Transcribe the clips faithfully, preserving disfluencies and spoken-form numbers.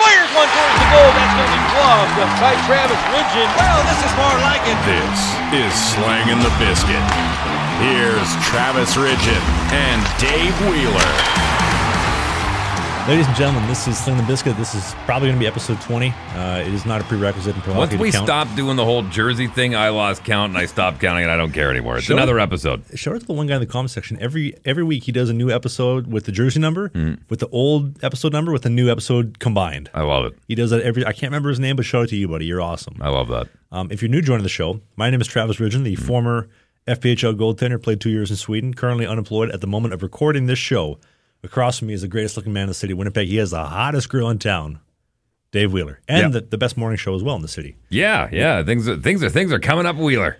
Fires one towards the goal. That's going to be blocked by Travis Ridgen. Well, this is more like it. This is Slangin' the Biscuit. Here's Travis Ridgen and Dave Wheeler. Ladies and gentlemen, this is Slinging the Biscuit. This is probably going to be episode twenty. Uh, it is not a prerequisite in pro Once hockey we to count. stopped doing the whole jersey thing, I lost count and I stopped counting and I don't care anymore. It's Shout another out- episode. Shout out to the one guy in the comment section. Every every week he does a new episode with the jersey number, Mm. with the old episode number, with the new episode combined. I love it. He does that every. I can't remember his name, but shout out to you, buddy. You're awesome. I love that. Um, if you're new joining the show, my name is Travis Ridgen, the Mm. former F P H L goaltender, played two years in Sweden, currently unemployed at the moment of recording this show. Across from me is the greatest looking man in the city of Winnipeg. He is the hottest girl in town, Dave Wheeler, and Yep. the, the best morning show as well in the city, Yeah, yeah. Things are, things are things are coming up, Wheeler.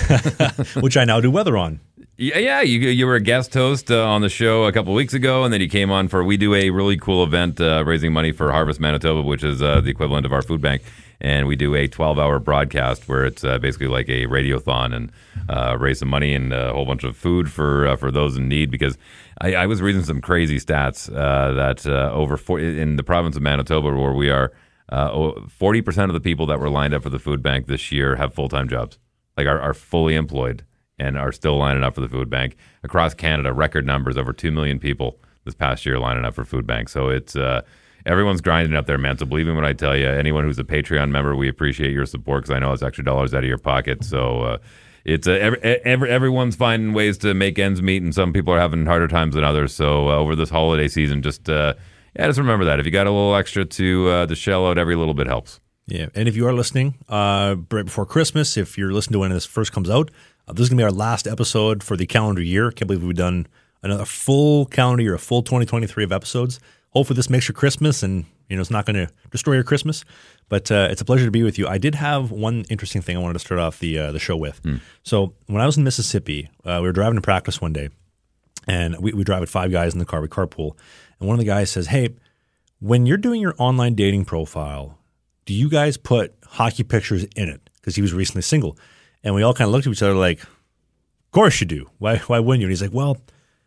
which I now do weather on. Yeah, yeah. You you were a guest host uh, on the show a couple of weeks ago, and then you came on for. We do a really cool event uh, raising money for Harvest Manitoba, which is uh, the equivalent of our food bank. And we do a twelve-hour broadcast where it's uh, basically like a radiothon and uh, raise some money and a whole bunch of food for uh, for those in need. Because I, I was reading some crazy stats uh, that uh, over four, in the province of Manitoba, where we are, uh, forty percent of the people that were lined up for the food bank this year have full-time jobs, like are, are fully employed and are still lining up for the food bank. Across Canada, record numbers, over two million people this past year lining up for food bank. So it's uh, everyone's grinding up there, man. So believe me when I tell you, anyone who's a Patreon member, we appreciate your support because I know it's extra dollars out of your pocket. So uh, it's uh, every, every, everyone's finding ways to make ends meet, and some people are having harder times than others. So uh, over this holiday season, just uh, yeah, just remember that if you got a little extra to uh, to shell out, every little bit helps. Yeah, and if you are listening uh, right before Christmas, if you're listening to when this first comes out, uh, this is going to be our last episode for the calendar year. Can't believe we've done another full calendar year, a full twenty twenty-three of episodes. Hopefully this makes your Christmas, and you know it's not going to destroy your Christmas. But uh, it's a pleasure to be with you. I did have one interesting thing I wanted to start off the uh, the show with. Mm. So when I was in Mississippi, uh, we were driving to practice one day, and we, we drive with five guys in the car. We carpool, and one of the guys says, "Hey, when you're doing your online dating profile, do you guys put hockey pictures in it?" Because he was recently single. And we all kind of looked at each other like, of course you do. Why why wouldn't you? And he's like, well,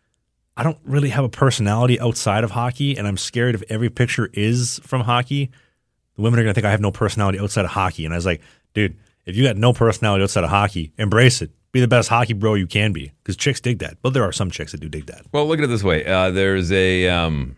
I don't really have a personality outside of hockey, and I'm scared if every picture is from hockey, the women are going to think I have no personality outside of hockey. And I was like, dude, if you got no personality outside of hockey, embrace it. Be the best hockey bro you can be, because chicks dig that. But there are some chicks that do dig that. Well, look at it this way. Uh, there's a... Um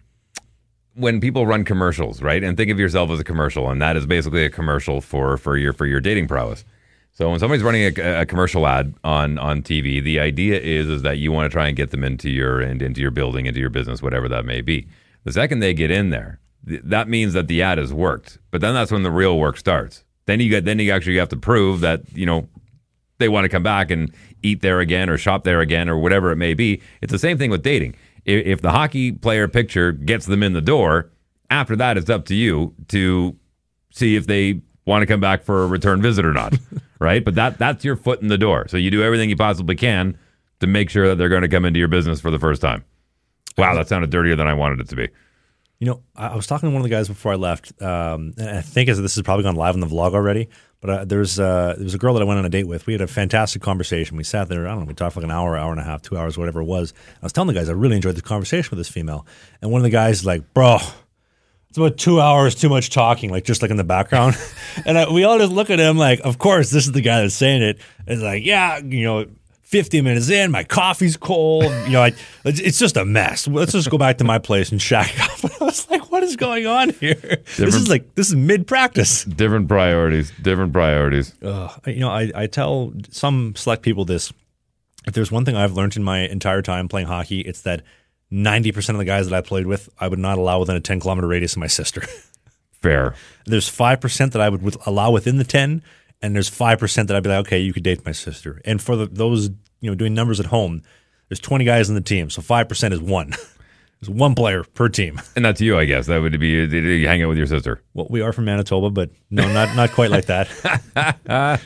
when people run commercials, right? And think of yourself as a commercial, and that is basically a commercial for, for your for your dating prowess. So when somebody's running a, a commercial ad on, on T V, the idea is is that you want to try and get them into your and into your building, into your business, whatever that may be. The second they get in there, th- that means that the ad has worked. But then that's when the real work starts. Then you get then you actually have to prove that, you know, they want to come back and eat there again or shop there again or whatever it may be. It's the same thing with dating. If, if the hockey player picture gets them in the door, after that it's up to you to see if they want to come back for a return visit or not, right? But that that's your foot in the door. So you do everything you possibly can to make sure that they're going to come into your business for the first time. Wow, that sounded dirtier than I wanted it to be. You know, I, I was talking to one of the guys before I left, um, and I think as this has probably gone live on the vlog already, but uh, there's, uh, there was a girl that I went on a date with. We had a fantastic conversation. We sat there, I don't know, we talked for like an hour, hour and a half, two hours, whatever it was. I was telling the guys I really enjoyed the conversation with this female. And one of the guys is like, bro, it's about two hours too much talking, like just like in the background. And I, we all just look at him like, of course, this is the guy that's saying it. It's like, yeah, you know, fifty minutes in, my coffee's cold. You know, I, it's just a mess. Let's just go back to my place and shack up. I was like, what is going on here? This is like, this is mid-practice. Different priorities, different priorities. Uh, you know, I, I tell some select people this. If there's one thing I've learned in my entire time playing hockey, it's that ninety percent of the guys that I played with, I would not allow within a ten-kilometer radius of my sister. Fair. There's five percent that I would allow within the ten, and there's five percent that I'd be like, okay, you could date my sister. And for the, those, you know, doing numbers at home, there's twenty guys in the team, so five percent is one. There's one player per team. And that's you, I guess. That would be you hang out with your sister. Well, we are from Manitoba, but no, not not quite like that.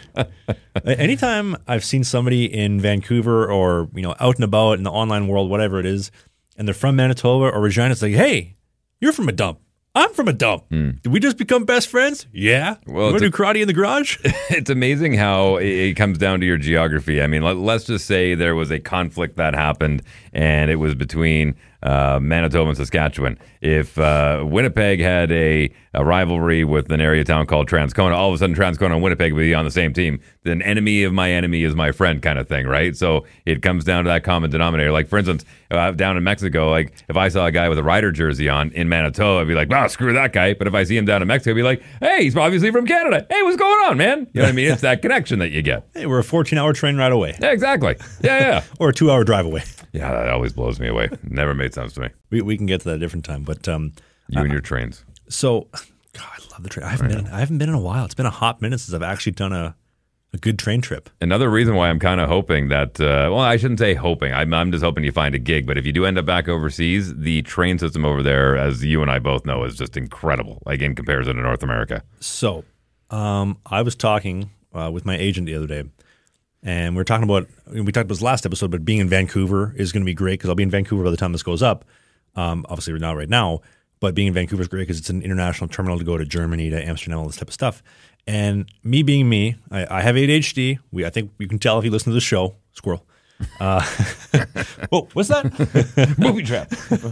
Anytime I've seen somebody in Vancouver or, you know, out and about in the online world, whatever it is, and they're from Manitoba or Regina, it's like, hey, you're from a dump. I'm from a dump. Mm. Did we just become best friends? Yeah. Well, you want to do karate in the garage? It's amazing how it comes down to your geography. I mean, let, let's just say there was a conflict that happened, and it was between uh, Manitoba and Saskatchewan. If uh, Winnipeg had a, a rivalry with an area town called Transcona, all of a sudden Transcona and Winnipeg would be on the same team. Then enemy of my enemy is my friend kind of thing, right? So it comes down to that common denominator. Like, for instance, uh, down in Mexico, like if I saw a guy with a Rider jersey on in Manitoba, I'd be like, wow, screw that guy. But if I see him down in Mexico, I'd be like, hey, he's obviously from Canada. Hey, what's going on, man? You know what I mean? It's that connection that you get. Hey, we're a fourteen-hour train ride away. Yeah, exactly. Yeah, yeah. Or a two-hour drive away. Yeah, that always blows me away. Never made sense to me. We we can get to that a different time. But um, You and your trains. So, God, I love the train. I haven't been. I haven't been in a while. It's been a hot minute since I've actually done a, a good train trip. Another reason why I'm kind of hoping that, uh, well, I shouldn't say hoping. I'm, I'm just hoping you find a gig. But if you do end up back overseas, the train system over there, as you and I both know, is just incredible, like in comparison to North America. So, um, I was talking uh, with my agent the other day, and we were talking about, we talked about this last episode, but being in Vancouver is going to be great because I'll be in Vancouver by the time this goes up. Um, obviously, not right now, but being in Vancouver is great because it's an international terminal to go to Germany, to Amsterdam, all this type of stuff. And me being me, I, I have A D H D. We, I think you can tell if you listen to the show. Squirrel. Uh, whoa, what's that? Movie trap.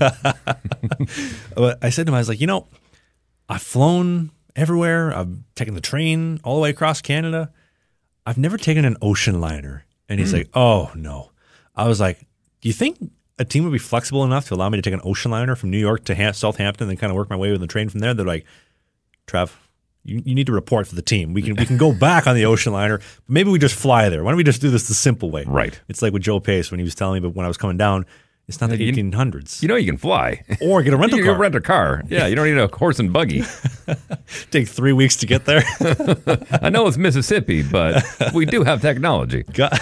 But I said to him, I was like, you know, I've flown everywhere. I've taken the train all the way across Canada. I've never taken an ocean liner. And he's mm. like, oh, no. I was like, do you think a team would be flexible enough to allow me to take an ocean liner from New York to ha- Southampton and then kind of work my way with the train from there? They're like, Trav, you, you need to report for the team. We can we can go back on the ocean liner, but maybe we just fly there. Why don't we just do this the simple way? Right. It's like with Joe Pace when he was telling me, but when I was coming down, it's not the you, eighteen hundreds. You know you can fly. Or get a rental you car. can rent a car. Yeah, you don't need a horse and buggy. Take three weeks to get there. I know it's Mississippi, but we do have technology. God,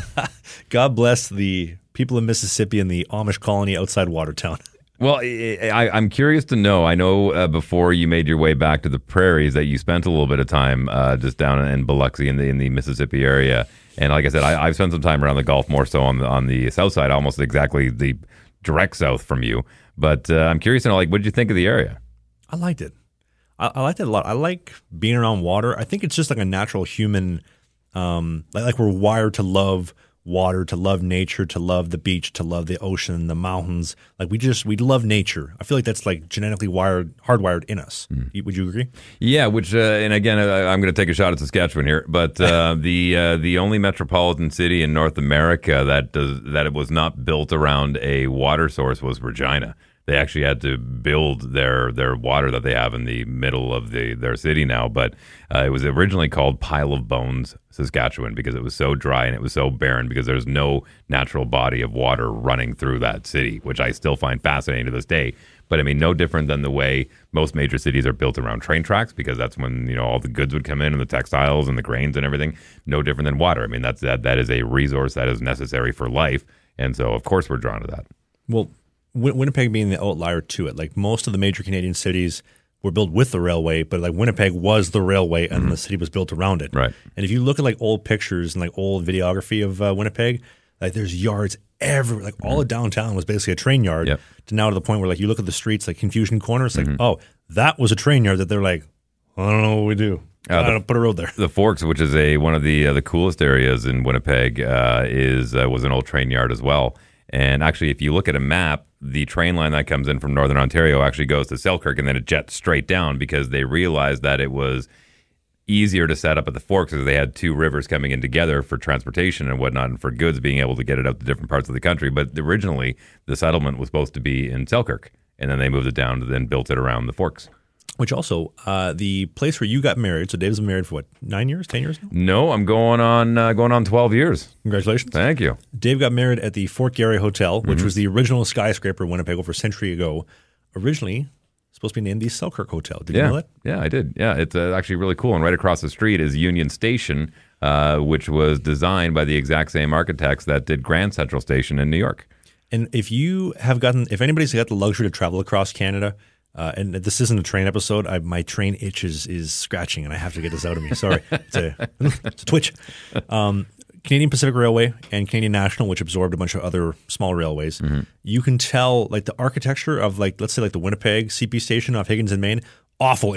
God bless the people in Mississippi and the Amish colony outside Watertown. Well, I, I'm curious to know. I know uh, before you made your way back to the prairies that you spent a little bit of time uh, just down in Biloxi in the in the Mississippi area. And like I said, I, I've spent some time around the Gulf, more so on the on the south side, almost exactly the direct south from you. But uh, I'm curious to know, like, what did you think of the area? I liked it. I, I liked it a lot. I like being around water. I think it's just like a natural human, um, like, like we're wired to love water, to love nature, to love the beach, to love the ocean, the mountains. Like we just, we love nature. I feel like that's like genetically wired, hardwired in us. Mm. Would you agree? Yeah, which, uh, and again, I, I'm going to take a shot at Saskatchewan here, but uh, the uh, the only metropolitan city in North America that does that it was not built around a water source was Regina. They actually had to build their their water that they have in the middle of the their city now. But uh, it was originally called Pile of Bones, Saskatchewan, because it was so dry and it was so barren because there's no natural body of water running through that city, which I still find fascinating to this day. But I mean, no different than the way most major cities are built around train tracks, because that's when, you know, all the goods would come in and the textiles and the grains and everything. No different than water. I mean, that's that that is a resource that is necessary for life. And so, of course, we're drawn to that. Well, Winnipeg being the outlier to it, like most of the major Canadian cities were built with the railway, but like Winnipeg was the railway and mm-hmm. the city was built around it. Right. And if you look at like old pictures and like old videography of uh, Winnipeg, like there's yards everywhere. Like all of downtown was basically a train yard. Yep. To now to the point where like you look at the streets, like Confusion Corner, it's like, mm-hmm. oh, that was a train yard that they're like, I don't know what we do. Uh, I don't put a road there. The Forks, which is a one of the uh, the coolest areas in Winnipeg, uh, is uh, was an old train yard as well. And actually, if you look at a map, the train line that comes in from Northern Ontario actually goes to Selkirk, and then it jets straight down because they realized that it was easier to set up at the Forks because they had two rivers coming in together for transportation and whatnot, and for goods being able to get it out to different parts of the country. But originally, the settlement was supposed to be in Selkirk, and then they moved it down and then built it around the Forks. Which also, uh, the place where you got married, so Dave's been married for what, nine years, ten years now? No, I'm going on uh, going on twelve years. Congratulations. Thank you. Dave got married at the Fort Garry Hotel, which mm-hmm. was the original skyscraper in Winnipeg over a century ago. Originally supposed to be named the Selkirk Hotel. Did yeah. you know that? Yeah, I did. Yeah, it's uh, actually really cool. And right across the street is Union Station, uh, which was designed by the exact same architects that did Grand Central Station in New York. And if you have gotten, if anybody's got the luxury to travel across Canada, Uh, and this isn't a train episode. I, my train itch is, is scratching, and I have to get this out of me. Sorry. It's a, it's a twitch. Um, Canadian Pacific Railway and Canadian National, which absorbed a bunch of other small railways, mm-hmm. you can tell like the architecture of like, let's say like the Winnipeg C P station off Higgins and Main, awful area.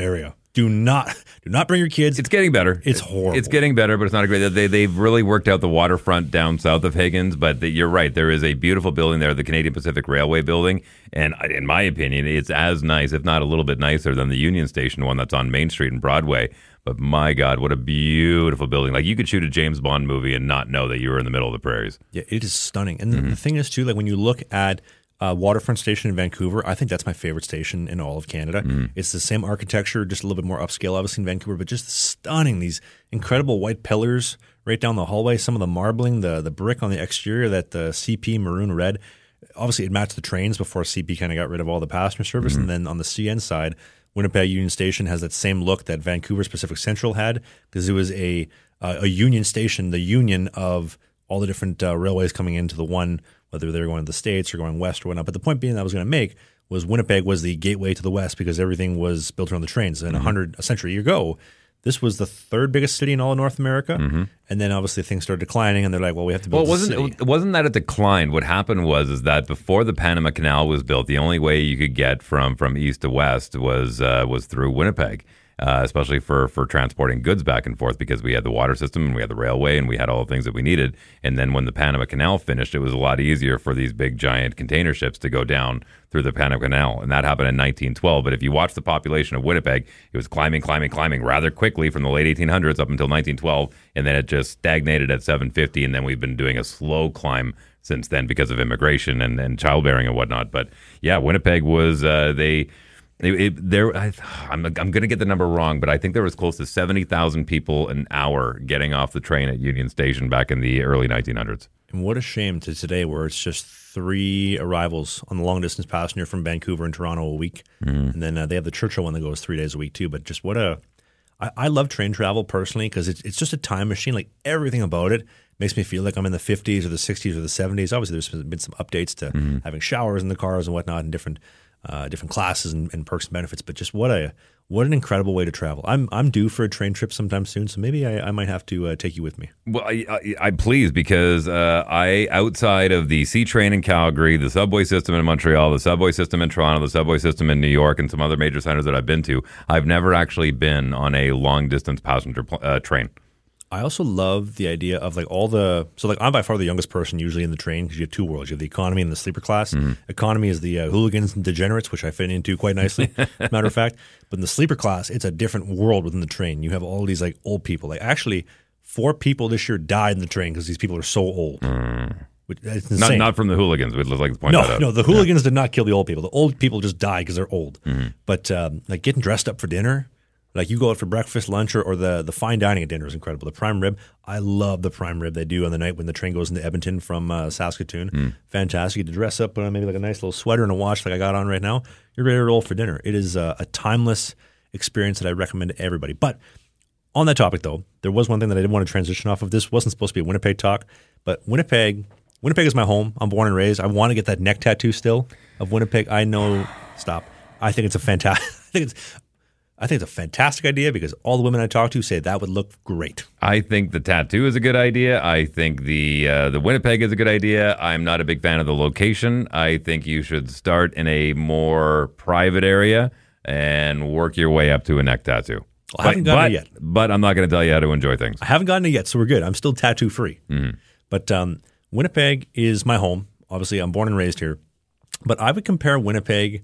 Do not do not bring your kids. It's getting better. It's horrible. It's getting better, but it's not a great. They they've really worked out the waterfront down south of Higgins. But the, you're right. There is a beautiful building there, the Canadian Pacific Railway building, and in my opinion, it's as nice, if not a little bit nicer, than the Union Station one that's on Main Street in Broadway. But my God, what a beautiful building! Like you could shoot a James Bond movie and not know that you were in the middle of the prairies. Yeah, it is stunning. And Mm-hmm. the thing is too, like when you look at Uh, Waterfront Station in Vancouver, I think that's my favorite station in all of Canada. Mm. It's the same architecture, just a little bit more upscale, obviously, in Vancouver, but just stunning. These incredible white pillars right down the hallway, some of the marbling, the the brick on the exterior, that the C P maroon red. Obviously, it matched the trains before C P kind of got rid of all the passenger service. Mm-hmm. And then on the C N side, Winnipeg Union Station has that same look that Vancouver's Pacific Central had, because it was a, uh, a Union Station, the union of all the different uh, railways coming into the one, whether they're going to the States or going west or whatnot. But the point being that I was going to make was Winnipeg was the gateway to the west because everything was built around the trains. And a Mm-hmm. hundred, a century ago, this was the third biggest city in all of North America. Mm-hmm. And then obviously things started declining, and they're like, well, we have to build Well, it a wasn't city. it wasn't that it declined. What happened was is that before the Panama Canal was built, the only way you could get from from east to west was uh, was through Winnipeg. Uh, especially for, for transporting goods back and forth, because we had the water system and we had the railway and we had all the things that we needed. And then when the Panama Canal finished, it was a lot easier for these big giant container ships to go down through the Panama Canal. And that happened in nineteen twelve. But if you watch the population of Winnipeg, it was climbing, climbing, climbing rather quickly from the late eighteen hundreds up until nineteen twelve. And then it just stagnated at seven fifty. And then we've been doing a slow climb since then because of immigration and, and childbearing and whatnot. But yeah, Winnipeg was, uh, they... It, it, there, I, I'm, I'm going to get the number wrong, but I think there was close to seventy thousand people an hour getting off the train at Union Station back in the early nineteen hundreds. And what a shame to today, where it's just three arrivals on the long distance passenger from Vancouver and Toronto a week. Mm-hmm. And then uh, they have the Churchill one that goes three days a week too. But just what a, I, I love train travel personally because it's, it's just a time machine. Like everything about it makes me feel like I'm in the fifties or the sixties or the seventies. Obviously, there's been some updates to mm-hmm. having showers in the cars and whatnot, and different uh, different classes and, and perks and benefits. But just what a what an incredible way to travel. I'm I'm due for a train trip sometime soon, so maybe I, I might have to uh, take you with me. Well, I, I, I'm pleased because uh, I, outside of the C train in Calgary, the subway system in Montreal, the subway system in Toronto, the subway system in New York, and some other major centers that I've been to, I've never actually been on a long distance passenger pl- uh, train. I also love the idea of like all the so like I'm by far the youngest person usually in the train because you have two worlds. You have the economy and the sleeper class. Mm-hmm. Economy is the uh, hooligans and degenerates, which I fit into quite nicely, as a matter of fact. But in the sleeper class, it's a different world within the train. You have all these like old people. Like actually, four people this year died in the train because these people are so old. Mm. Which, it's insane. Not, not from the hooligans. We'd like to point no, that out. No, the hooligans did not kill the old people. The old people just died because they're old. Mm-hmm. But um, like getting dressed up for dinner. Like you go out for breakfast, lunch, or, or the, the fine dining at dinner is incredible. The prime rib, I love the prime rib they do on the night when the train goes into Edmonton from uh, Saskatoon. Mm. Fantastic. You get to dress up, put on maybe like a nice little sweater and a watch like I got on right now. You're ready to roll for dinner. It is uh, a timeless experience that I recommend to everybody. But on that topic, though, there was one thing that I didn't want to transition off of. This wasn't supposed to be a Winnipeg talk, but Winnipeg, Winnipeg is my home. I'm born and raised. I want to get that neck tattoo still of Winnipeg. I know. Stop. I think it's a fantastic. I think it's. I think it's a fantastic idea because all the women I talk to say that would look great. I think the tattoo is a good idea. I think the uh, the Winnipeg is a good idea. I'm not a big fan of the location. I think you should start in a more private area and work your way up to a neck tattoo. Well, I haven't gotten but, it yet. But I'm not going to tell you how to enjoy things. I haven't gotten it yet, so we're good. I'm still tattoo free. Mm-hmm. But um, Winnipeg is my home. Obviously, I'm born and raised here. But I would compare Winnipeg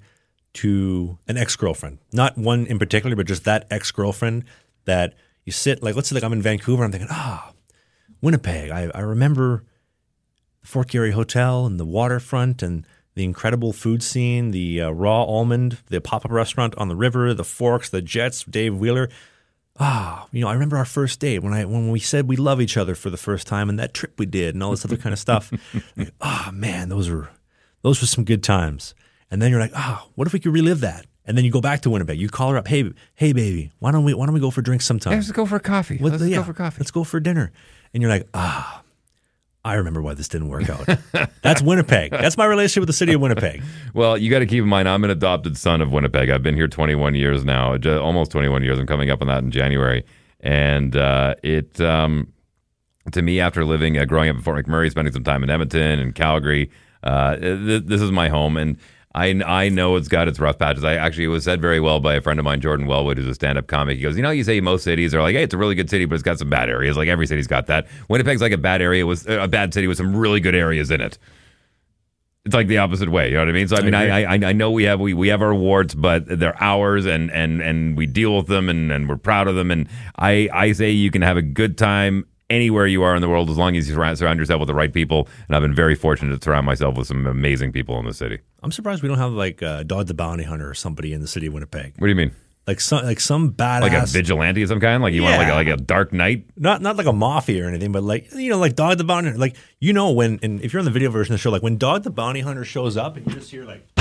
to an ex-girlfriend. Not one in particular, but just that ex-girlfriend that you sit, like let's say like I'm in Vancouver, I'm thinking, ah, oh, Winnipeg. I, I remember the Fort Garry Hotel and the waterfront and the incredible food scene, the uh, raw almond, the pop-up restaurant on the river, the Forks, the Jets, Dave Wheeler. Ah, you know, I remember our first date when I when we said we love each other for the first time and that trip we did and all this other kind of stuff. Like, oh man, those were those were some good times. And then you're like, oh, what if we could relive that? And then you go back to Winnipeg. You call her up, hey, hey, baby, why don't we why don't we go for drinks sometime? Yeah, let's go for a coffee. What, let's yeah, go for coffee. Let's go for dinner. And you're like, ah, I remember why this didn't work out. That's Winnipeg. That's my relationship with the city of Winnipeg. Well, you got to keep in mind, I'm an adopted son of Winnipeg. I've been here twenty-one years now, almost twenty-one years. I'm coming up on that in January. And uh, it, um, to me, after living, uh, growing up in Fort McMurray, spending some time in Edmonton and Calgary, uh, th- this is my home. And I, I know it's got its rough patches. I actually, it was said very well by a friend of mine, Jordan Wellwood, who's a stand-up comic. He goes, you know, you say most cities are like, hey, it's a really good city, but it's got some bad areas. Like every city's got that. Winnipeg's like a bad area with a bad city with some really good areas in it. It's like the opposite way. You know what I mean? So I mean, I I, I know we have we, we have our warts, but they're ours, and and and we deal with them, and, and we're proud of them. And I I say you can have a good time anywhere you are in the world as long as you surround, surround yourself with the right people. And I've been very fortunate to surround myself with some amazing people in the city. I'm surprised we don't have like uh, Dog the Bounty Hunter or somebody in the city of Winnipeg. What do you mean? Like some like some badass, like a vigilante of some kind. Like you Yeah. want like a, like a Dark Knight. not not like a mafia or anything, but like you know, like Dog the Bounty Hunter. Like you know when, and if you're on the video version of the show, like when Dog the Bounty Hunter shows up, and you just hear like,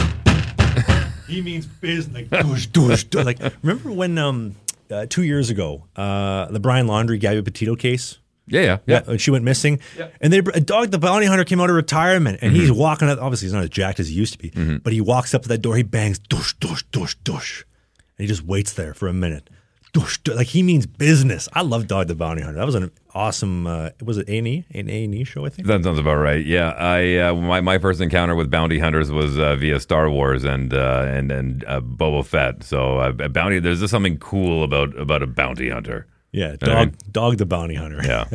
he means business. Like doosh, doosh, doosh. Like remember when um uh, two years ago, uh the Brian Laundrie Gabby Petito case. Yeah, yeah, yeah. Yeah, and she went missing. Yeah. And they Dog the Bounty Hunter came out of retirement, and Mm-hmm. he's walking up. Obviously, he's not as jacked as he used to be, mm-hmm. but he walks up to that door. He bangs, doosh, doosh, doosh, doosh, and he just waits there for a minute. Doosh, doosh, like he means business. I love Dog the Bounty Hunter. That was an awesome. Uh, was it A and E? An A and E show, I think. That sounds about right. Yeah, I uh, my my first encounter with bounty hunters was uh, via Star Wars and uh, and and uh, Boba Fett. So uh, a bounty, there's just something cool about about a bounty hunter. Yeah, I Dog, mean- Dog the Bounty Hunter. Yeah.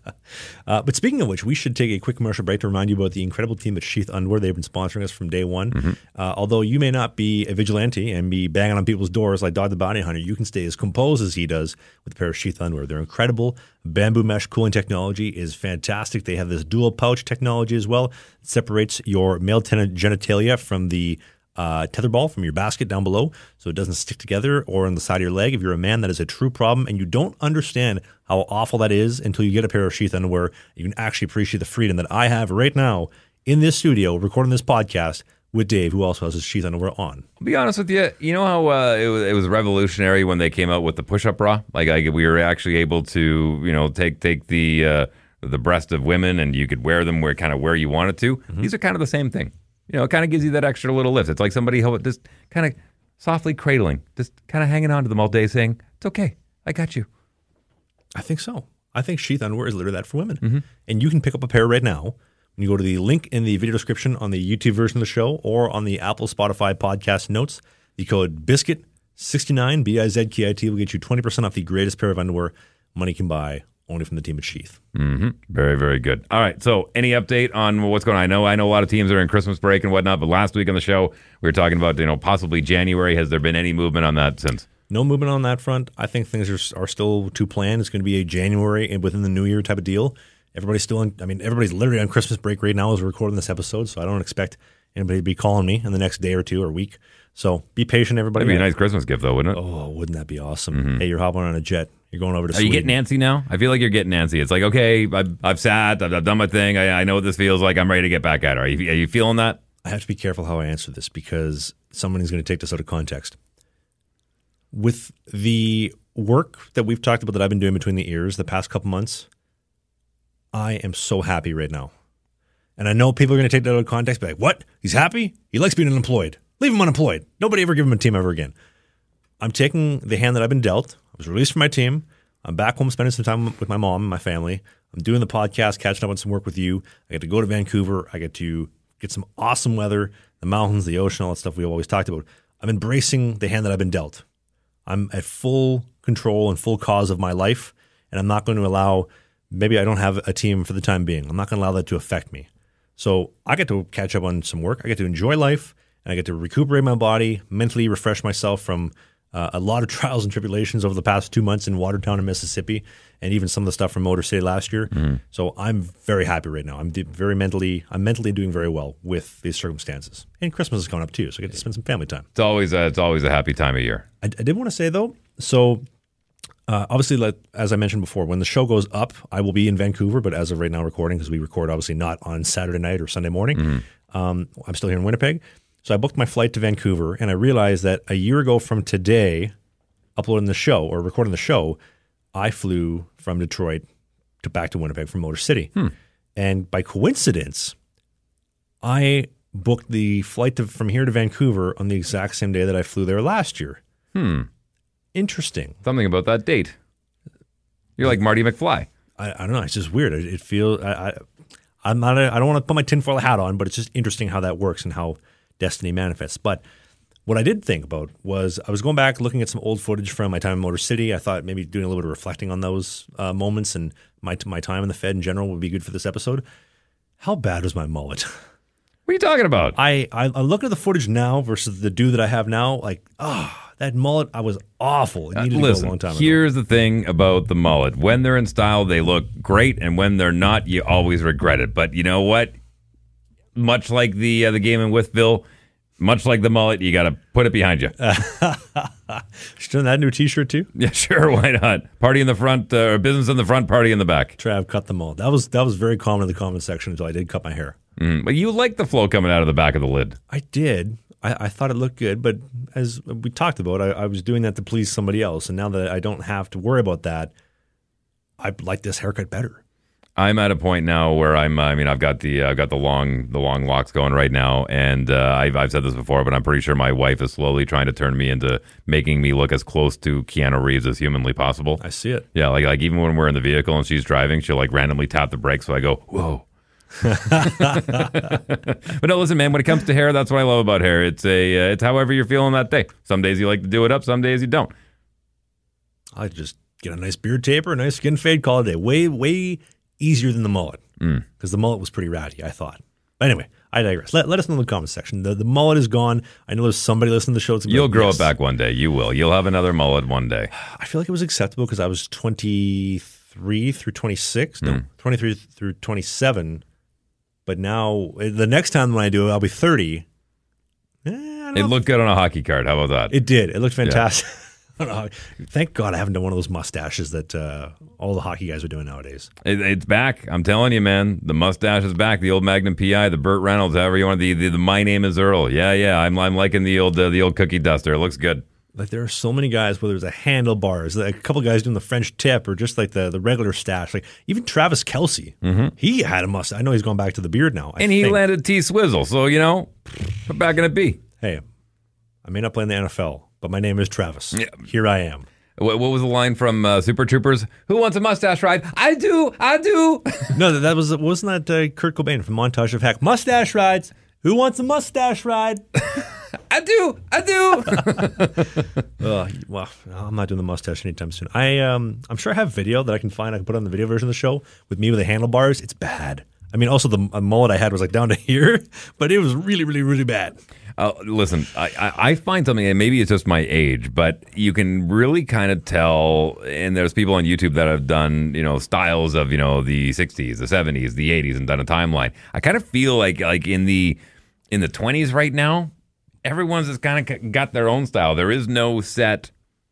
Uh, but speaking of which, we should take a quick commercial break to remind you about the incredible team at Sheath Underwear. They've been sponsoring us from day one. Mm-hmm. Uh, although you may not be a vigilante and be banging on people's doors like Dog the Bounty Hunter, you can stay as composed as he does with a pair of Sheath Underwear. They're incredible. Bamboo mesh cooling technology is fantastic. They have this dual pouch technology as well. It separates your male ten- genitalia from the Uh, tetherball from your basket down below so it doesn't stick together or on the side of your leg. If you're a man, that is a true problem, and you don't understand how awful that is until you get a pair of Sheath Underwear. You can actually appreciate the freedom that I have right now in this studio recording this podcast with Dave, who also has his Sheath Underwear on. I'll be honest with you, you know how uh, it, was, it was revolutionary when they came out with the push-up bra? Like, like we were actually able to, you know, take take the uh, the breast of women and you could wear them where kind of where you wanted to. Mm-hmm. These are kind of the same thing. You know, it kind of gives you that extra little lift. It's like somebody just kind of softly cradling, just kind of hanging on to them all day saying, it's okay, I got you. I think so. I think Sheath Underwear is literally that for women. Mm-hmm. And you can pick up a pair right now when you go to the link in the video description on the YouTube version of the show or on the Apple, Spotify podcast notes. The code BISKIT sixty-nine, B I Z K I T, will get you twenty percent off the greatest pair of underwear money can buy, only from the team at Sheath. Mm-hmm. Very, very good. All right. So, any update on what's going on? I know, I know, a lot of teams are in Christmas break and whatnot. But last week on the show, we were talking about, you know, possibly January. Has there been any movement on that since? No movement on that front. I think things are are still to plan. It's going to be a January and within the New Year type of deal. Everybody's still in. I mean, everybody's literally on Christmas break right now as we're recording this episode. So I don't expect anybody to be calling me in the next day or two or week. So be patient, everybody. That'd be a nice Christmas gift, though, wouldn't it? Oh, wouldn't that be awesome? Mm-hmm. Hey, you're hopping on a jet. You're going over to Are Sweden. you getting antsy now? I feel like you're getting antsy. It's like, okay, I've, I've sat, I've, I've done my thing. I, I know what this feels like. I'm ready to get back at it. Are you, are you feeling that? I have to be careful how I answer this because somebody's going to take this out of context. With the work that we've talked about that I've been doing between the ears the past couple months, I am so happy right now. And I know people are going to take that out of context, be like, what? He's happy? He likes being unemployed. Leave him unemployed. Nobody ever give him a team ever again. I'm taking the hand that I've been dealt. I was released from my team. I'm back home spending some time with my mom and my family. I'm doing the podcast, catching up on some work with you. I get to go to Vancouver. I get to get some awesome weather, the mountains, the ocean, all that stuff we've always talked about. I'm embracing the hand that I've been dealt. I'm at full control and full cause of my life, and I'm not going to allow, maybe I don't have a team for the time being. I'm not going to allow that to affect me. So I get to catch up on some work. I get to enjoy life, and I get to recuperate my body, mentally refresh myself from uh, a lot of trials and tribulations over the past two months in Watertown and Mississippi, and even some of the stuff from Motor City last year. Mm-hmm. So I'm very happy right now. I'm de- very mentally, I'm mentally doing very well with these circumstances. And Christmas is coming up too, so I get to spend some family time. It's always a, it's always a happy time of year. I, I did want to say though, so uh, obviously, like, as I mentioned before, when the show goes up, I will be in Vancouver. But as of right now, recording because we record obviously not on Saturday night or Sunday morning. Mm-hmm. Um, I'm still here in Winnipeg. So I booked my flight to Vancouver, and I realized that a year ago from today, uploading the show or recording the show, I flew from Detroit to back to Winnipeg from Motor City. Hmm. And by coincidence, I booked the flight to, from here to Vancouver on the exact same day that I flew there last year. Hmm. Interesting. Something about that date. You're like Marty McFly. I, I don't know. It's just weird. It, it feels. I, I, I'm not. A, I don't want to put my tinfoil hat on, but it's just interesting how that works and how destiny manifests. But what I did think about was I was going back looking at some old footage from my time in Motor City. I thought maybe doing a little bit of reflecting on those uh, moments and my my time in the Fed in general would be good for this episode. How bad was my mullet? What are you talking about? I, I I'm looking at the footage now versus the do that I have now. Like, ah, oh, that mullet, I was awful. It needed Uh, to listen, go a long time ago. here's the thing about the mullet. When they're in style, they look great, and when they're not, you always regret it. But you know what? Much like the uh, the game in Withville, much like the mullet, you got to put it behind you. She's doing that new T-shirt too. Yeah, sure, why not? Party in the front, uh, or business in the front, party in the back. Trav cut the mullet. That was that was very common in the comment section until I did cut my hair. Mm, but you like the flow coming out of the back of the lid. I did. I, I thought it looked good, but as we talked about, I, I was doing that to please somebody else, and now that I don't have to worry about that, I like this haircut better. I'm at a point now where I'm. I mean, I've got the uh, I've got the long the long locks going right now, and uh, I've I've said this before, but I'm pretty sure my wife is slowly trying to turn me into making me look as close to Keanu Reeves as humanly possible. I see it. Yeah, like like even when we're in the vehicle and she's driving, she'll like randomly tap the brakes, so I go, whoa. But no, listen, man. When it comes to hair, that's what I love about hair. It's a uh, it's however you're feeling that day. Some days you like to do it up, some days you don't. I just get a nice beard taper, a nice skin fade, call it a day. Way way easier than the mullet because mm. the mullet was pretty ratty, I thought. But anyway, I digress. Let, let us know in the comment section. The, the mullet is gone. I know there's somebody listening to the show. That's You'll like, grow yes. it back one day. You will. You'll have another mullet one day. I feel like it was acceptable because I was twenty-three through twenty-six. No, mm. twenty-three through twenty-seven. But now, the next time when I do it, I'll be thirty. Eh, I don't it know. looked good on a hockey card. How about that? It did. It looked fantastic. Yeah. I don't know. Thank God I haven't done one of those mustaches that uh, all the hockey guys are doing nowadays. It, it's back. I'm telling you, man. The mustache is back. The old Magnum P I, the Burt Reynolds, however you want. The, the, the My Name is Earl. Yeah, yeah. I'm I'm liking the old uh, the old cookie duster. It looks good. Like there are so many guys, whether it's a handlebars, like a couple guys doing the French tip, or just like the, the regular stash. Like even Travis Kelce, mm-hmm. he had a mustache. I know he's gone back to the beard now. I and he think. landed T Swizzle. So you know, what back can it be? Hey, I may not play in the N F L, but my name is Travis. Yeah. Here I am. What, what was the line from uh, Super Troopers? Who wants a mustache ride? I do, I do. No, that, that was wasn't that uh, Kurt Cobain from Montage of Heck? Mustache rides. Who wants a mustache ride? I do, I do. uh, well, I'm not doing the mustache anytime soon. I um, I'm sure I have video that I can find. I can put on the video version of the show with me with the handlebars. It's bad. I mean, also the mullet I had was like down to here, but it was really, really, really bad. Uh, listen, I, I, I find something, and maybe it's just my age, but you can really kind of tell, and there's people on YouTube that have done, you know, styles of, you know, the sixties, the seventies, the eighties, and done a timeline. I kind of feel like, like in the in the twenties right now, everyone's just kind of got their own style. There is no set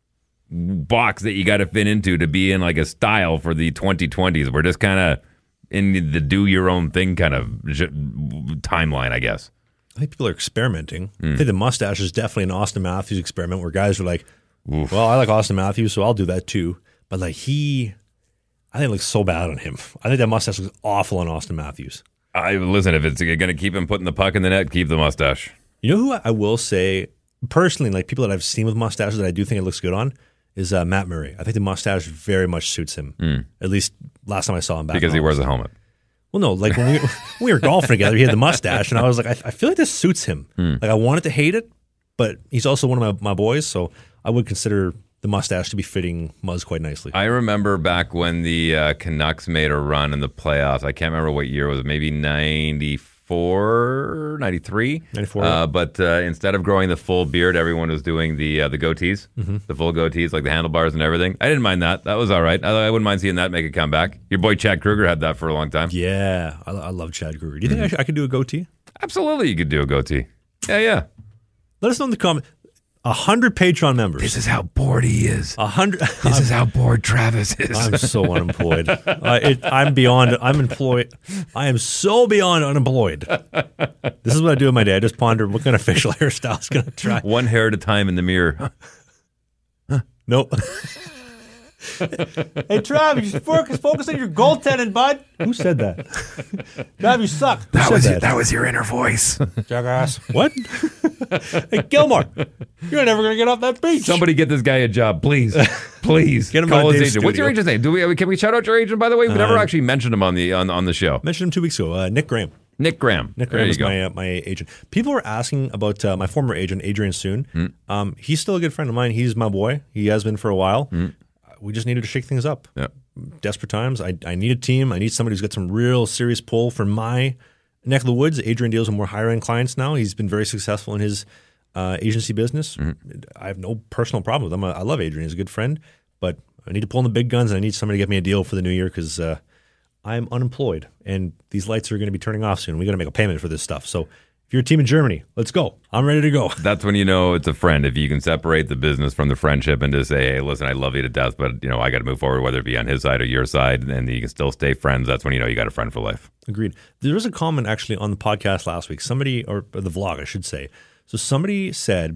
box that you got to fit into to be in like a style for the twenty twenties. We're just kind of in the do your own thing kind of timeline, I guess. I think people are experimenting. Mm. I think the mustache is definitely an Austin Matthews experiment where guys are like, Oof. well, I like Austin Matthews, so I'll do that too. But like he, I think it looks so bad on him. I think that mustache looks awful on Austin Matthews. I Listen, if it's going to keep him putting the puck in the net, keep the mustache. You know who I will say, personally, like people that I've seen with mustaches that I do think it looks good on, is uh, Matt Murray. I think the mustache very much suits him. Mm. At least last time I saw him back. Because he wears a helmet. Well, no, like when we, when we were golfing together, he had the mustache, and I was like, I, I feel like this suits him. Mm. Like I wanted to hate it, but he's also one of my, my boys, so I would consider the mustache to be fitting Muzz quite nicely. I remember back when the uh, Canucks made a run in the playoffs. I can't remember what year it was, maybe ninety-four, ninety-three ninety-four Uh, but uh, instead of growing the full beard, everyone was doing the uh, the goatees, mm-hmm. the full goatees, like the handlebars and everything. I didn't mind that. That was all right. I, I wouldn't mind seeing that make a comeback. Your boy Chad Kruger had that for a long time. Yeah, I, I love Chad Kruger. Do you think mm-hmm. I, should, I could do a goatee? Absolutely, you could do a goatee. Yeah, yeah. Let us know in the comment. A hundred Patreon members. This is how bored he is. A hundred. This I'm, is how bored Travis is. I'm so unemployed. uh, it, I'm beyond. I'm employed. I am so beyond unemployed. This is what I do in my day. I just ponder what kind of facial hairstyle is going to try. One hair at a time in the mirror. Nope. Hey, Trav, you should focus, focus on your goaltending, bud. Who said that? Trav, you suck. Who that was that? Your, that was your inner voice. Jackass. What? Hey, Gilmore, you're never going to get off that beach. Somebody get this guy a job, please. Please. Get him Call on his Dave's agent. What's your agent's name? Do we, can we shout out your agent, by the way? We've Um, never actually mentioned him on the on, on the show. Mentioned him two weeks ago. Uh, Nick Graham. Nick Graham. Nick There Graham you is go. my uh, my agent. People were asking about uh, my former agent, Adrian Soon. Mm. Um, he's still a good friend of mine. He's my boy. He has been for a while. Mm. We just needed to shake things up. Yeah. Desperate times. I, I need a team. I need somebody who's got some real serious pull for my neck of the woods. Adrian deals with more higher end clients now. He's been very successful in his uh, agency business. Mm-hmm. I have no personal problem with him. I, I love Adrian. He's a good friend, but I need to pull in the big guns, and I need somebody to get me a deal for the new year because uh, I'm unemployed, and these lights are going to be turning off soon. We got to make a payment for this stuff. So if you're a team in Germany, let's go. I'm ready to go. That's when you know it's a friend. If you can separate the business from the friendship and just say, hey, listen, I love you to death, but you know I got to move forward, whether it be on his side or your side, and you can still stay friends. That's when you know you got a friend for life. Agreed. There was a comment actually on the podcast last week. Somebody, or the vlog, I should say. So somebody said,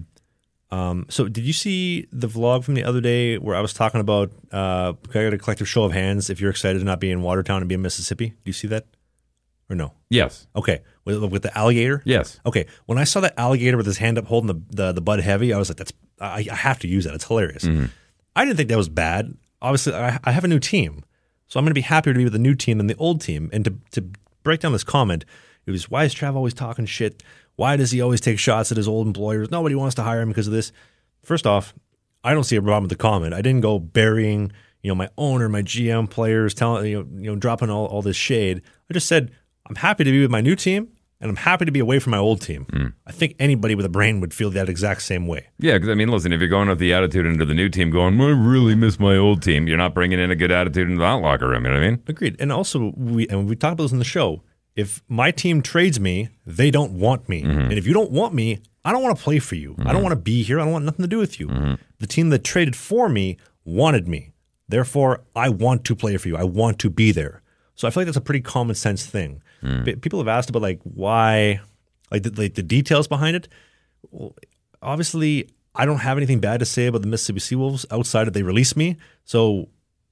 um, so did you see the vlog from the other day where I was talking about, uh, I got a collective show of hands if you're excited to not be in Watertown and be in Mississippi? Do you see that? Or no? Yes. Okay. With, with the alligator? Yes. Okay. When I saw that alligator with his hand up holding the, the, the Bud Heavy, I was like, that's I, I have to use that. It's hilarious. Mm-hmm. I didn't think that was bad. Obviously, I, I have a new team. So I'm going to be happier to be with the new team than the old team. And to, to break down this comment, it was, why is Trav always talking shit? Why does he always take shots at his old employers? Nobody wants to hire him because of this. First off, I don't see a problem with the comment. I didn't go burying, you know, my owner, my G M players, telling, you know, you know, dropping all, all this shade. I just said, I'm happy to be with my new team, and I'm happy to be away from my old team. Mm. I think anybody with a brain would feel that exact same way. Yeah, because, I mean, listen, if you're going with the attitude into the new team going, I really miss my old team, you're not bringing in a good attitude into that locker room, you know what I mean? Agreed. And also, we and we talked about this in the show, if my team trades me, they don't want me. Mm-hmm. And if you don't want me, I don't want to play for you. Mm-hmm. I don't want to be here. I don't want nothing to do with you. Mm-hmm. The team that traded for me wanted me. Therefore, I want to play for you. I want to be there. So I feel like that's a pretty common sense thing. Mm. People have asked about like why, like the, like the details behind it. Well, obviously, I don't have anything bad to say about the Mississippi Seawolves outside of they released me. So,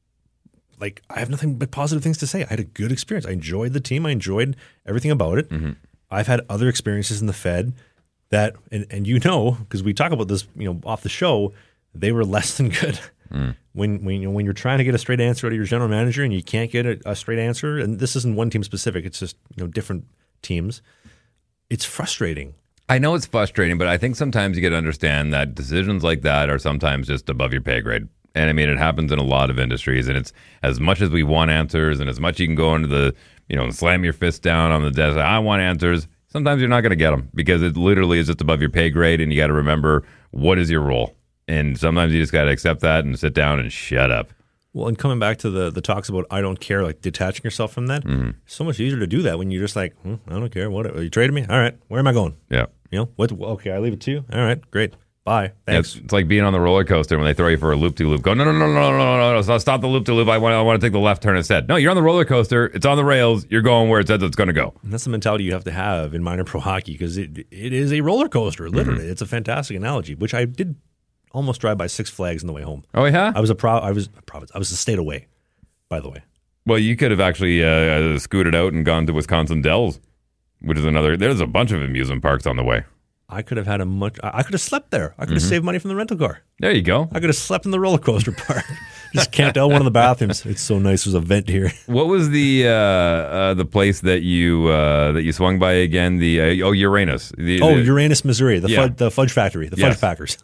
like, I have nothing but positive things to say. I had a good experience. I enjoyed the team. I enjoyed everything about it. Mm-hmm. I've had other experiences in the Fed that, and, and you know, because we talk about this, you know, off the show, they were less than good. Mm. When when you know, when you're trying to get a straight answer out of your general manager and you can't get a, a straight answer, and this isn't one team specific, it's just you know different teams. It's frustrating. I know it's frustrating, but I think sometimes you got to understand that decisions like that are sometimes just above your pay grade. And I mean, it happens in a lot of industries. And it's as much as we want answers, and as much you can go into the you know and slam your fist down on the desk, I want answers. Sometimes you're not going to get them because it literally is just above your pay grade, and you got to remember what is your role. And sometimes you just got to accept that and sit down and shut up. Well, and coming back to the the talks about I don't care, like detaching yourself from that, mm-hmm. it's so much easier to do that when you're just like, hmm, I don't care. What you traded me? All right, where am I going? Yeah, you know what? Okay, I leave it to you. All right, great. Bye. Thanks. Yeah, it's, it's like being on the roller coaster when they throw you for a loop to loop. Go no no no no no no no! Stop the loop to loop. I want I want to take the left turn instead. No, you're on the roller coaster. It's on the rails. You're going where it says it's going to go. And that's the mentality you have to have in minor pro hockey because it it is a roller coaster. Literally, mm-hmm. It's a fantastic analogy, which I did. Almost drive by Six Flags on the way home. Oh yeah, I was a pro. I was a province. I was a state away. By the way. Well, you could have actually uh, scooted out and gone to Wisconsin Dells, which is another. There's a bunch of amusement parks on the way. I could have had a much. I could have slept there. I could have mm-hmm. saved money from the rental car. There you go. I could have slept in the roller coaster park. Just camped out one of the bathrooms. It's so nice. There's a vent here. What was the uh, uh, the place that you uh, that you swung by again? The uh, oh Uranus. The, oh the, Uranus, Missouri. The yeah. fudge, the fudge factory. The yes. fudge packers.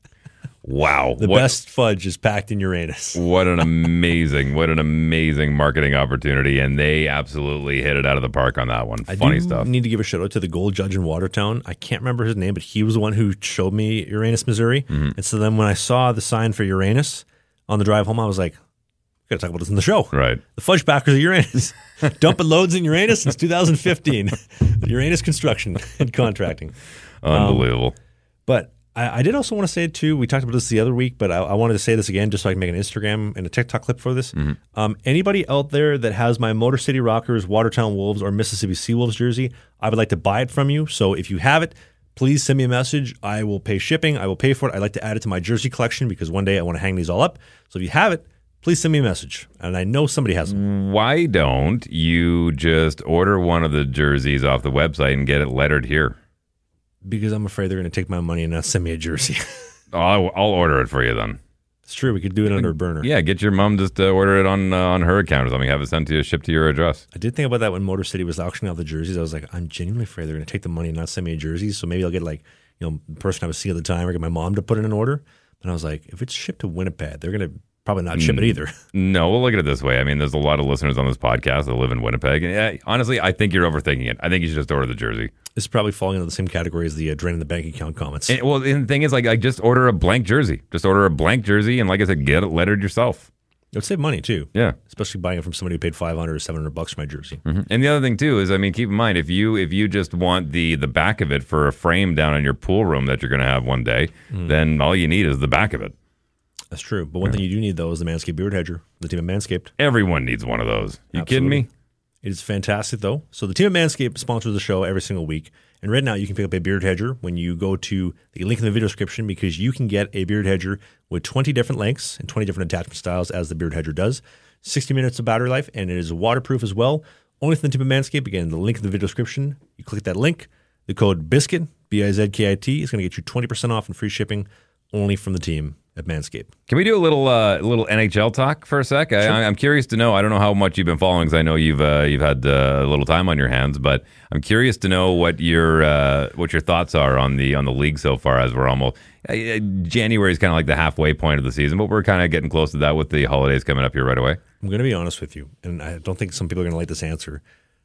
Wow. The what, best fudge is packed in Uranus. What an amazing, what an amazing marketing opportunity. And they absolutely hit it out of the park on that one. I Funny do stuff. need to give a shout out to the gold judge in Watertown. I can't remember his name, but he was the one who showed me Uranus, Missouri. Mm-hmm. And so then when I saw the sign for Uranus on the drive home, I was like, we got to talk about this in the show. Right. The fudge packers of Uranus. Dumping loads in Uranus since two thousand fifteen. Uranus Construction and Contracting. Unbelievable. Um, but I did also want to say, too, we talked about this the other week, but I, I wanted to say this again just so I can make an Instagram and a TikTok clip for this. Mm-hmm. Um, anybody out there that has my Motor City Rockers, Watertown Wolves, or Mississippi Seawolves jersey, I would like to buy it from you. So if you have it, please send me a message. I will pay shipping. I will pay for it. I'd like to add it to my jersey collection because one day I want to hang these all up. So if you have it, please send me a message. And I know somebody has them. Why don't you just order one of the jerseys off the website and get it lettered here? Because I'm afraid they're going to take my money and not send me a jersey. I'll, I'll order it for you then. It's true. We could do it under a burner. Yeah, get your mom just to order it on uh, on her account or something. Have it sent to you, shipped to your address. I did think about that when Motor City was auctioning off the jerseys. I was like, I'm genuinely afraid they're going to take the money and not send me a jersey. So maybe I'll get like, you know, the person I was seeing at the time or get my mom to put in an order. And I was like, if it's shipped to Winnipeg, they're going to probably not ship it either. No, we'll look at it this way. I mean, there's a lot of listeners on this podcast that live in Winnipeg. And yeah, honestly, I think you're overthinking it. I think you should just order the jersey. It's probably falling into the same category as the uh, draining the bank account comments. And, well, and the thing is, like, I just order a blank jersey. Just order a blank jersey, and like I said, get it lettered yourself. It would save money too. Yeah, especially buying it from somebody who paid five hundred or seven hundred bucks for my jersey. Mm-hmm. And the other thing too is, I mean, keep in mind if you if you just want the the back of it for a frame down in your pool room that you're going to have one day, mm. then all you need is the back of it. That's true. But one yeah. thing you do need though is the Manscaped Beard Hedger, the team at Manscaped. Everyone needs one of those. You Absolutely. Kidding me? It is fantastic though. So the team at Manscaped sponsors the show every single week. And right now you can pick up a beard hedger when you go to the link in the video description because you can get a beard hedger with twenty different lengths and twenty different attachment styles as the beard hedger does. sixty minutes of battery life, and it is waterproof as well. Only from the team at Manscaped. Again, the link in the video description. You click that link. The code BIZKIT, B I Z K I T, is going to get you twenty percent off and free shipping only from the team at Manscaped. Can we do a little uh, little N H L talk for a sec? Sure. I, I'm curious to know. I don't know how much you've been following because I know you've uh, you've had uh, a little time on your hands, but I'm curious to know what your uh, what your thoughts are on the on the league so far. As we're almost uh, January is kind of like the halfway point of the season, but we're kind of getting close to that with the holidays coming up here right away. I'm going to be honest with you, and I don't think some people are going to like this answer.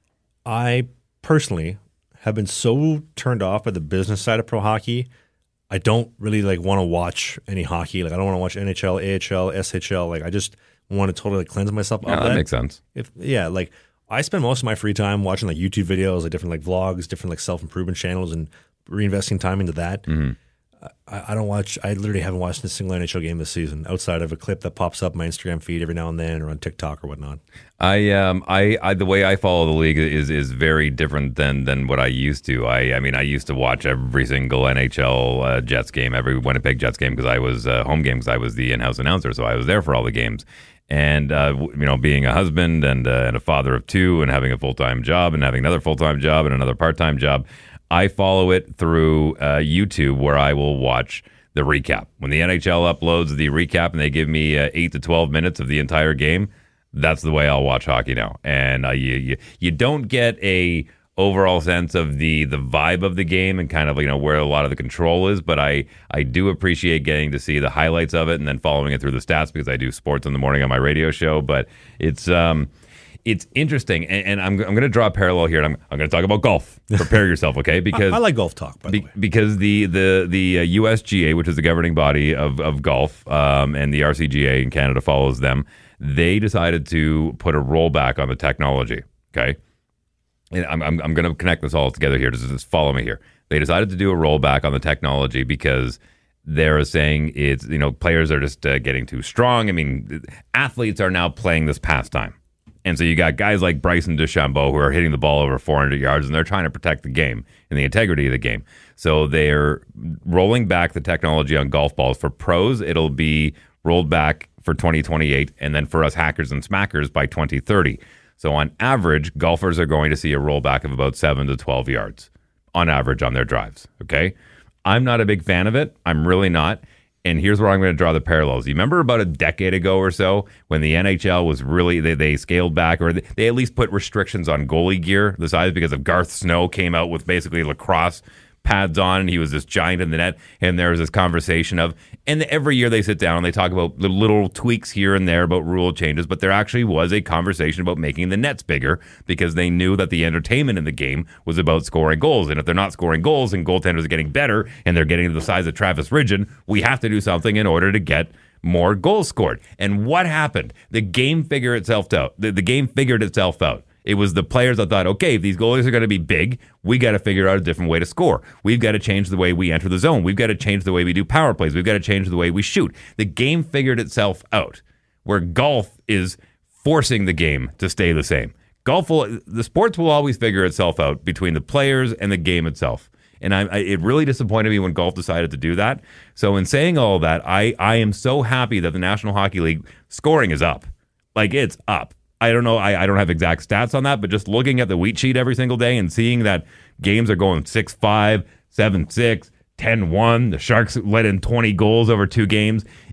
I personally have been so turned off by the business side of pro hockey. I don't really like want to watch any hockey. Like I don't want to watch N H L, A H L, S H L. Like I just want to totally cleanse myself yeah, of that. That makes sense. If yeah, like I spend most of my free time watching like YouTube videos, like different like vlogs, different like self improvement channels, and reinvesting time into that. Mm-hmm. I, I don't watch. I literally haven't watched a single N H L game this season outside of a clip that pops up my Instagram feed every now and then or on TikTok or whatnot. I um I, I the way I follow the league is is very different than than what I used to. I I mean I used to watch every single N H L uh, Jets game, every Winnipeg Jets game because I was uh, home game because I was the in-house announcer, so I was there for all the games. And uh, you know, being a husband and uh, and a father of two, and having a full time job, and having another full time job, and another part time job, I follow it through uh, YouTube, where I will watch the recap. When the N H L uploads the recap and they give me uh, eight to twelve minutes of the entire game, that's the way I'll watch hockey now. And uh, you, you you don't get a overall sense of the the vibe of the game and kind of, you know, where a lot of the control is, but I I do appreciate getting to see the highlights of it and then following it through the stats because I do sports in the morning on my radio show. But it's um it's interesting, and, and I'm I'm going to draw a parallel here, and I'm I'm going to talk about golf. Prepare yourself, okay? Because I, I like golf talk, by the be, way. Because the the the uh, U S G A, which is the governing body of of golf, um, and the R C G A in Canada follows them. They decided to put a rollback on the technology. Okay. And I'm, I'm, I'm going to connect this all together here. Just, just follow me here. They decided to do a rollback on the technology because they're saying it's, you know, players are just uh, getting too strong. I mean, athletes are now playing this pastime. And so you got guys like Bryson DeChambeau who are hitting the ball over four hundred yards, and they're trying to protect the game and the integrity of the game. So they're rolling back the technology on golf balls. For pros, it'll be rolled back for twenty twenty-eight, and then for us hackers and smackers by twenty thirty. So on average, golfers are going to see a rollback of about seven to twelve yards on average on their drives, okay? I'm not a big fan of it. I'm really not. And here's where I'm going to draw the parallels. You remember about a decade ago or so when the N H L was really, they, they scaled back, or they, they at least put restrictions on goalie gear, the size, because of Garth Snow came out with basically lacrosse pads on, and he was this giant in the net, and there was this conversation of, and every year they sit down and they talk about the little tweaks here and there about rule changes, but there actually was a conversation about making the nets bigger because they knew that the entertainment in the game was about scoring goals, and if they're not scoring goals and goaltenders are getting better and they're getting to the size of Travis Ridgen, we have to do something in order to get more goals scored. And what happened? The game figured itself out. The, the game figured itself out. It was the players that thought, okay, if these goalies are going to be big, we got to figure out a different way to score. We've got to change the way we enter the zone. We've got to change the way we do power plays. We've got to change the way we shoot. The game figured itself out, where golf is forcing the game to stay the same. Golf will, the sports will always figure itself out between the players and the game itself. And I, I, it really disappointed me when golf decided to do that. So in saying all that, I, I am so happy that the National Hockey League scoring is up. Like, it's up. I don't know. I, I don't have exact stats on that, but just looking at the wheat sheet every single day and seeing that games are going six five, seven six, ten one. The Sharks let in twenty goals over two games.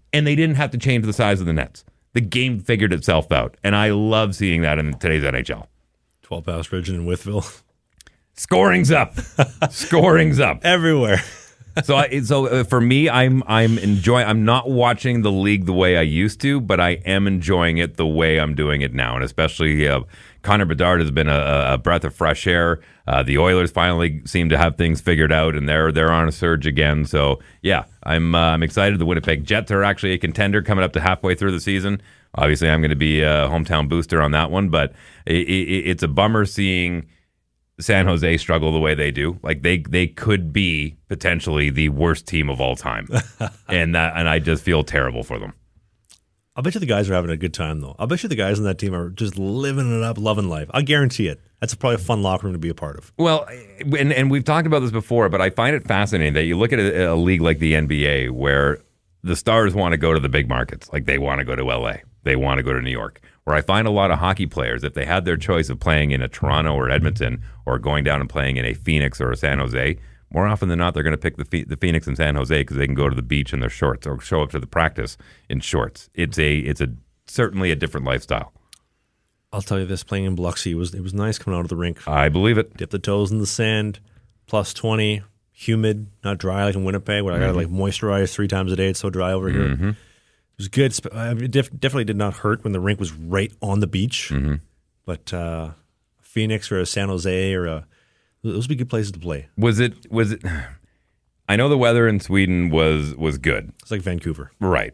and they didn't have to change the size of the nets. The game figured itself out, and I love seeing that in today's N H L. twelve past Ridge in Wytheville. Scoring's up. Scoring's up. Everywhere. so I, so uh, for me, I'm I'm enjoying. I'm not watching the league the way I used to, but I am enjoying it the way I'm doing it now, and especially uh, Connor Bedard has been a, a breath of fresh air. Uh, the Oilers finally seem to have things figured out, and they're they're on a surge again. So yeah, I'm uh, I'm excited. The Winnipeg Jets are actually a contender coming up to halfway through the season. Obviously, I'm going to be a hometown booster on that one, but it, it, it's a bummer seeing San Jose struggle the way they do. Like they they could be potentially the worst team of all time, and that and I just feel terrible for them. I bet you the guys are having a good time though. I bet you the guys on that team are just living it up, loving life. I guarantee it. That's probably a fun locker room to be a part of. Well, and and we've talked about this before, but I find it fascinating that you look at a, a league like the N B A where the stars want to go to the big markets, like they want to go to L A, they want to go to New York. Where I find a lot of hockey players, if they had their choice of playing in a Toronto or Edmonton or going down and playing in a Phoenix or a San Jose, more often than not, they're going to pick the the Phoenix and San Jose because they can go to the beach in their shorts or show up to the practice in shorts. It's a it's a certainly a different lifestyle. I'll tell you this: playing in Biloxi was it was nice coming out of the rink. I believe it. Dip the toes in the sand, plus twenty, humid, not dry like in Winnipeg, where mm-hmm. I got to like moisturize three times a day. It's so dry over here. Mm-hmm. It was good. It def- definitely did not hurt when the rink was right on the beach. Mm-hmm. But uh, Phoenix or a San Jose or a those would be good places to play. Was it? Was it? I know the weather in Sweden was was good. It's like Vancouver, right?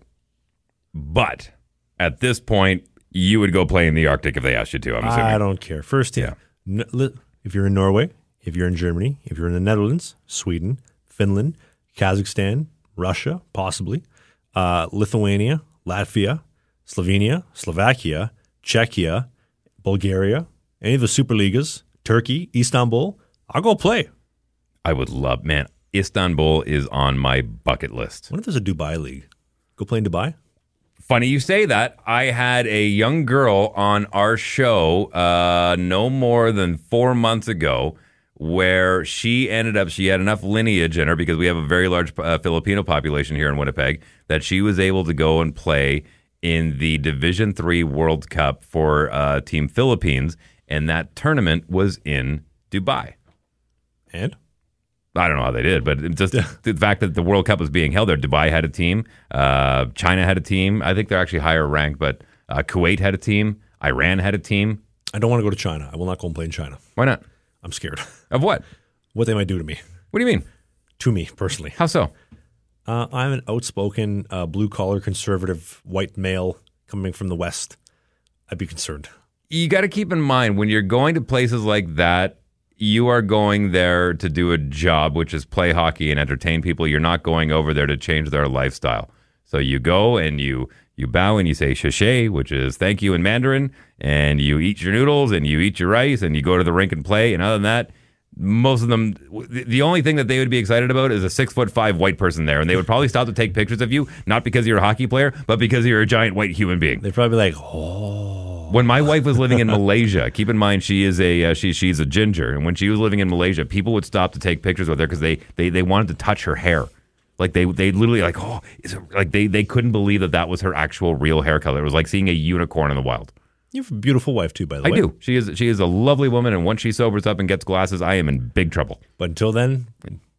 But at this point, you would go play in the Arctic if they asked you to. I'm assuming. I don't care. First team. Yeah. No, if you're in Norway, if you're in Germany, if you're in the Netherlands, Sweden, Finland, Kazakhstan, Russia, possibly. Uh, Lithuania, Latvia, Slovenia, Slovakia, Czechia, Bulgaria, any of the Superligas, Turkey, Istanbul, I'll go play. I would love, man, Istanbul is on my bucket list. What if there's a Dubai league? Go play in Dubai? Funny you say that. I had a young girl on our show uh, no more than four months ago where she ended up, she had enough lineage in her because we have a very large uh, Filipino population here in Winnipeg that she was able to go and play in the Division three World Cup for uh, Team Philippines, and that tournament was in Dubai. And? I don't know how they did, but just the fact that the World Cup was being held there, Dubai had a team, uh, China had a team. I think they're actually higher ranked, but uh, Kuwait had a team, Iran had a team. I don't want to go to China. I will not go and play in China. Why not? I'm scared. Of what? What they might do to me. What do you mean? To me, personally. How so? Uh, I'm an outspoken, uh, blue-collar, conservative, white male coming from the West. I'd be concerned. You got to keep in mind, when you're going to places like that, you are going there to do a job, which is play hockey and entertain people. You're not going over there to change their lifestyle. So you go and you you bow and you say "shashay," which is thank you in Mandarin, and you eat your noodles and you eat your rice and you go to the rink and play. And other than that, most of them, the only thing that they would be excited about is a six foot five white person there, and they would probably stop to take pictures of you, not because you're a hockey player, but because you're a giant white human being. They'd probably be like, oh. When my wife was living in Malaysia, keep in mind she is a uh, she she's a ginger, and when she was living in Malaysia, people would stop to take pictures with her because they, they they wanted to touch her hair. Like they they literally like oh is it, like they they couldn't believe that that was her actual real hair color. It was like seeing a unicorn in the wild. You have a beautiful wife too, by the I way. I do. She is she is a lovely woman, and once she sobers up and gets glasses, I am in big trouble. But until then,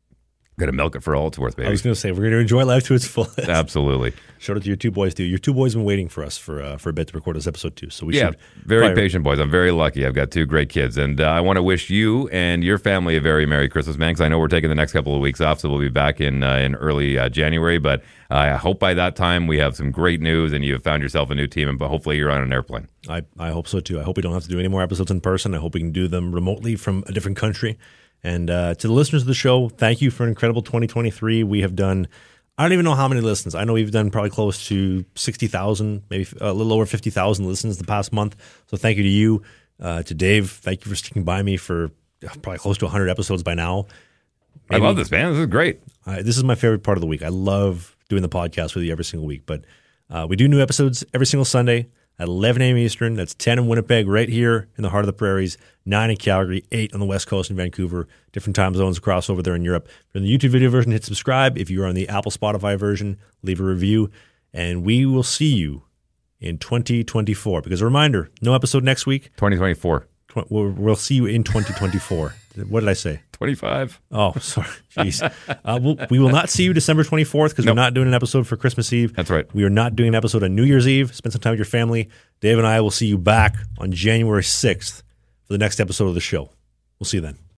gotta milk it for all it's worth, baby. I was going to say we're going to enjoy life to its fullest. Absolutely. Shout out to your two boys too. Your two boys have been waiting for us for uh, for a bit to record this episode too. So we yeah, should very probably... patient boys. I'm very lucky. I've got two great kids, and uh, I want to wish you and your family a very Merry Christmas, man. Because I know we're taking the next couple of weeks off, so we'll be back in uh, in early uh, January. But uh, I hope by that time we have some great news, and you have found yourself a new team, and but hopefully you're on an airplane. I I hope so too. I hope we don't have to do any more episodes in person. I hope we can do them remotely from a different country. And uh, to the listeners of the show, thank you for an incredible twenty twenty-three. We have done, I don't even know how many listens. I know we've done probably close to sixty thousand, maybe a little over fifty thousand listens the past month. So thank you to you, uh, to Dave. Thank you for sticking by me for probably close to one hundred episodes by now. Maybe, I love this, man. This is great. Uh, this is my favorite part of the week. I love doing the podcast with you every single week. But uh, we do new episodes every single Sunday at eleven a.m. Eastern. That's ten in Winnipeg, right here in the heart of the prairies, nine in Calgary, eight on the West Coast in Vancouver, different time zones across over there in Europe. For the YouTube video version, hit subscribe. If you're on the Apple Spotify version, leave a review. and we will see you in twenty twenty-four. Because a reminder, no episode next week. twenty twenty-four. Tw- We'll, we'll see you in twenty twenty-four. What did I say? twenty-five. Oh, sorry. Jeez. Uh, we'll, we will not see you December twenty-fourth because Nope. we're not doing an episode for Christmas Eve. That's right. We are not doing an episode on New Year's Eve. Spend some time with your family. Dave and I will see you back on January sixth for the next episode of the show. We'll see you then.